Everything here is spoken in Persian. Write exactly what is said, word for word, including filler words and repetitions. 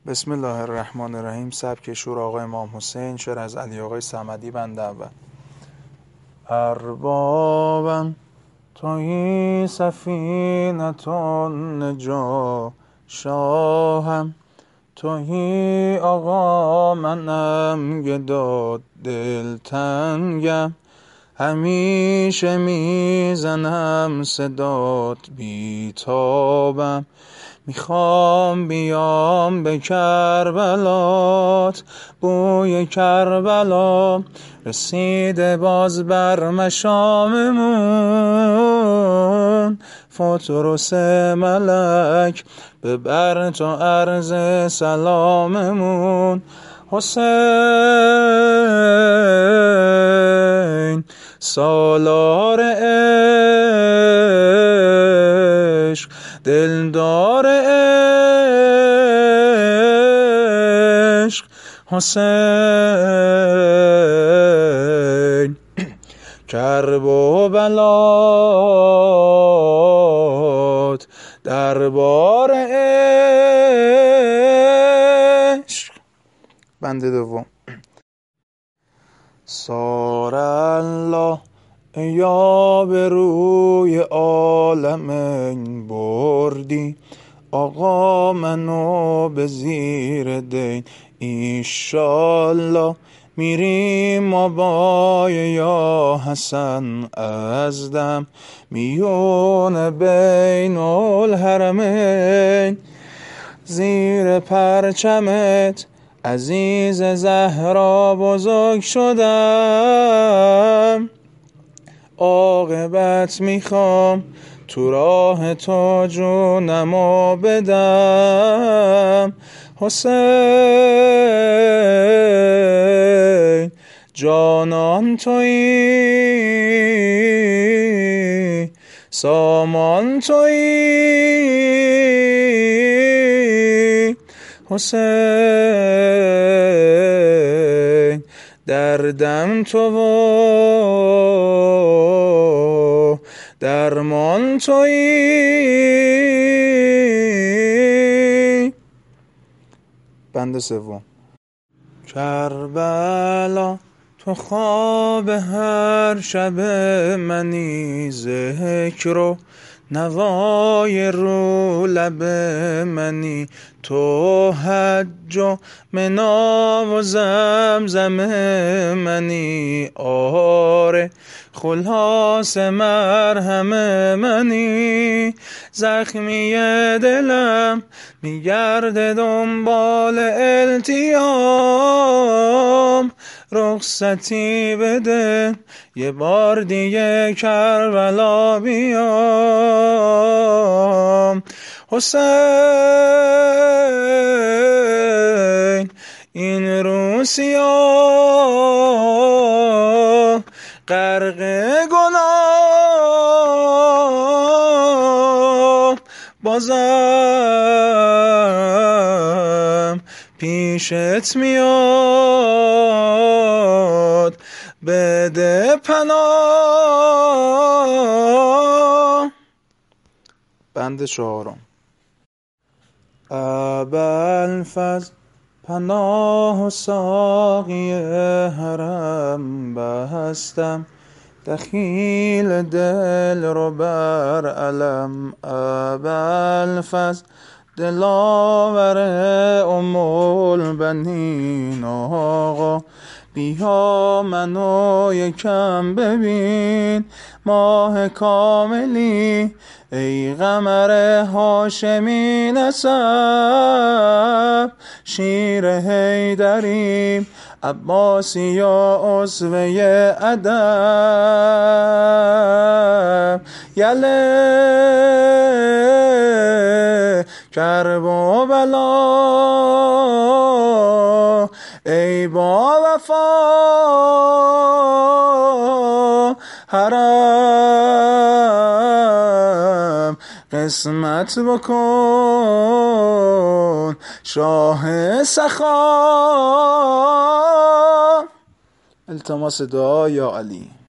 بسم الله الرحمن الرحیم. سبک شور آقای امام حسین، شعر از علی آقای صمدی. بند اول. اربابم تویی سفینتون نجا، شاهم تویی آقا، منم گدا دلتنگم، همیشه میزنم صدات بیتابم، میخوام بیام به کربلات، بوی کربلا رسیده باز بر مشاممون، فطرس ملک ببر تو عرض سلاممون. حسین سالار عشق، دلدار عشق، حسین کرب و بلات دربار عشق. بند دوم. سار الله یا به روی عالم بردی، آقا منو به زیر دین، ایشالله میریم ما با یا حسن از دم، میون بین الحرمین، زیر پرچمت عزیز زهرا بزرگ شدم، عاقبت میخوام تو راه تو جونمو بدم. حسین جانان تویی، سامان تویی، حسین دردم تو و درمان تویی. بند سوم. کربلا تو خواب هر شب منی، ذکر و نوای رو لب منی، تو حج و منا و زمزم منی، آره خلاص مرهم منی، زخمی دلم میگرده دنبال التیام، رخصتی بده یه بار دیگه کربلا بیام. حسین این روسیا غرق گناه، بازم پیشت میاد بده پناه. بند چهارم. ابوالفضل پناه و ساقی حرم بستم، دخیل دل رو بر علم، ابوالفضل دلاور ام البنین، آقا بیا منو یکم ببین، ماه کاملی ای قمر هاشمی نسب، شیر حیدریم عباسی یا عضوه ادب، یله کرب و بلا ای با وفا، حرم قسمت بکن شاه سخا. التماس دعا یا علی.